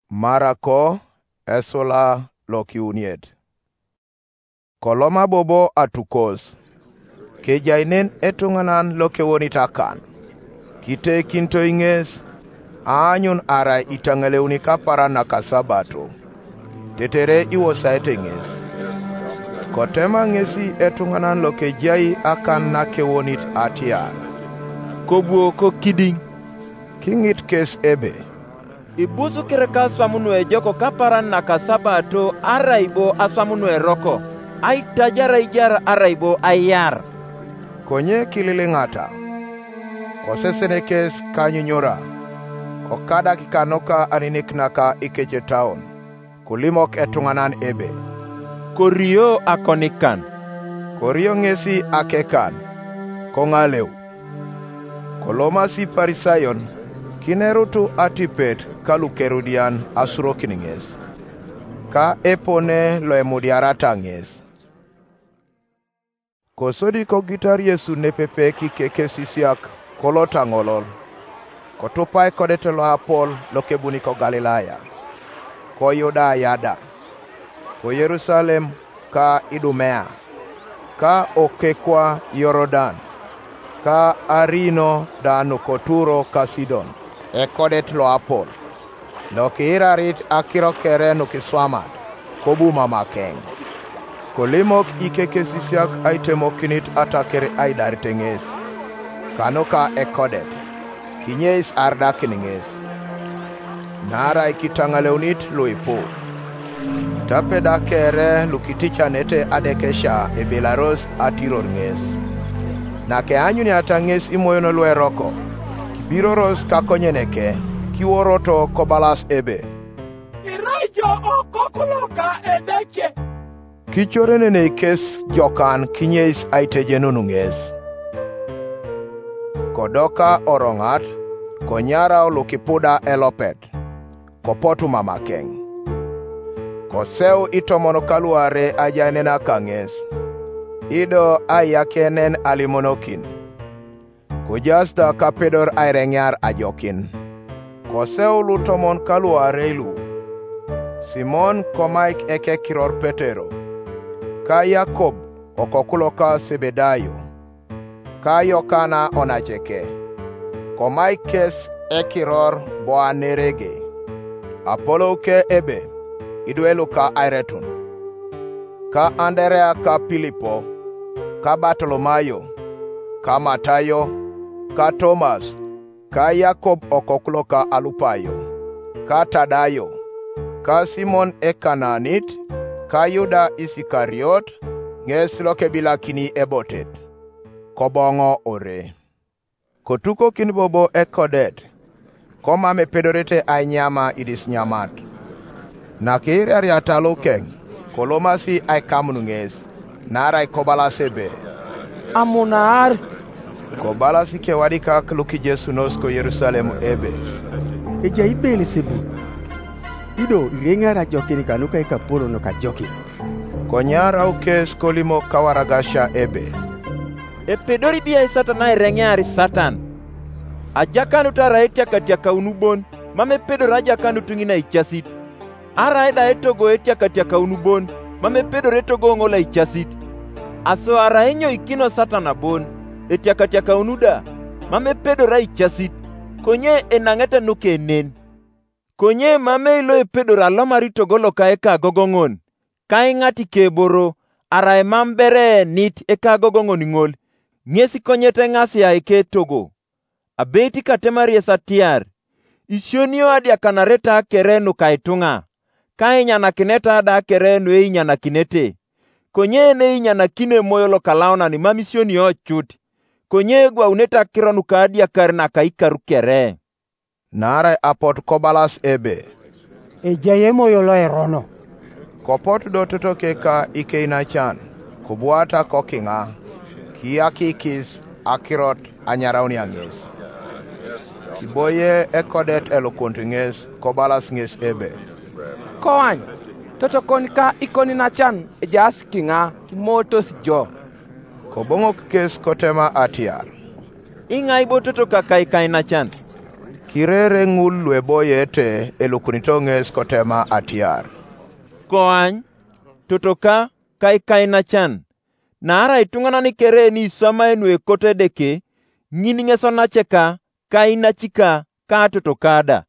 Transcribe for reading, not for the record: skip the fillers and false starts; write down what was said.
Marako esola lokiuniet. Koloma bobo atukos. Kejainen etunganan lokewonitakan. Kite kinto inges. Anyun ara itangaleuni kapara nakasabato. Tetere iwosaetenges. Kotema ngesi etunganan lokejai akan nakewonit atiar. Kobuo ko kiding. Kingit kes ebe. Ibusu kireka aswamunu ejoko kapara nakasabato araibo aswamunu eroko. Ay tajara ijara araibo ayar. Konye kililingata. Kosesene kes kanyunyora. Okada kikanoka aniniknaka ikeche taon. Kulimok etunganan ebe. Korio akonikan. Korio ngesi akekan. Kongaleu. Koloma si parisayon. Kinerutu atipet kalukerudian asurokininges. Ka epone loemudiaratanges. Kosodi kogitar Yesu nepepe kikeke sisiak kolotangolol. Kotupai kodetelo apol lokebuni ko Galilaya. Ko Yuda yada. Ko Yerusalem ka Idumea. Ka okekwa Yorodan. Ka arino danu koturo ka Sidon. Kodetelo apol. Lokirarit akiro kere nukiswamat. Kobuma makeng. Kolimok ikeke sisiak aitemokinit atakere aidaritenges. Kanoka ekodet. Kinyes ardakininges. Nara ikitangaleunit luipo. Tapeda kere lukiticha nete adekesha e Belaros atirornges. Nake anyuni atanges imoyono lueroko. Kibiroros kakonyeneke. Kiworoto kobalas ebe. Irajo okokuloka edeke. Kichorene ne kes jokan kinyes aitejenununges. Kodoka orongat, konyara olukipuda elopet, kopotu mamakeng. Koseu itomono kaluare ajanena kanges. Ido ayakenen alimonokin. Kujasta kapedor airenyar ajokin. Koseu lutomon kaluare ilu. Simon komaik eke kiror Petero. Ka Yakob okokuloka Sebedayo. Ka Yokana onacheke. Komaikes ekiror boanerege. Apolo ke ebe. Iduelu ka airetun. Ka Andrea ka Filipo. Ka Bartolomayo. Ka Matayo. Ka Thomas. Ka Yakob okokuloka Alupayo. Ka Tadayo. Ka Simon Ekananit. Ka Yuda Isikariot. Nges lokebilakini ebotet. Kobongo ore. Kotuko kinbobo ekodet. Koma me pedorete ainyama idis nyamat. Nakiri ariatalo keng. Kolomasi ay kamununges. Nara kobala sebe. Amunar. Kobala si kewadika kluki Jesu nosko Yerusalem ebe. Eja ibeli sebu. Ido irengara jokini kanuka ikapuro no kajoki. Konyara ukes kolimo kawaragasha ebe. Epedori bia satana irengari satan. Ajakanu tara etia katia kaunubon. Mame pedor ajakanu tungina ichasit. Ara eda etogo etia katia kaunubon. Mame pedor etogo ngola ichasit. Aso ara enyo ikino satana bon. Etia katia kaunuda. Mame pedor ichasit. Konye enangeta nuke enen. Konye mame ilo epedor alomarito golo ka eka gogongon. Ka ingati keboro. Ara emambere nit eka gogongon ingol. Ngesi konyete ngasi ya eke togo. Abeti katemari esatiar. Isionio adia kanareta kerenu kaitunga. Ka inyana kineta ada kerenu inyana kinete. Konye ne inyana kine moyolo kalaona ni mamisionio chut. Konye gwa uneta kironu ka adia karna kaikaru kere. Nara apot kobalas ebe. Ejaye moyolo erono. Kopot dototo keka ike inachan. Kubuata kokinga. Kiakikis akirot anyarauni anges. Kiboye ekodet elokontinges kobalas nges ebe. Koany. Toto konika ikoni nachan ejas kinga kimotos jo. Kobongo kikes kotema atiar. Inga ibo toto kakai nachan. kirere ng'ul lwe boyete elukuni tong'es kotema atiar. Koany, totoka kai nachan. Nara itungana ni kere ni sama enwe kote deke, ngini ngeso nacheka, kai nachika, ka totokada.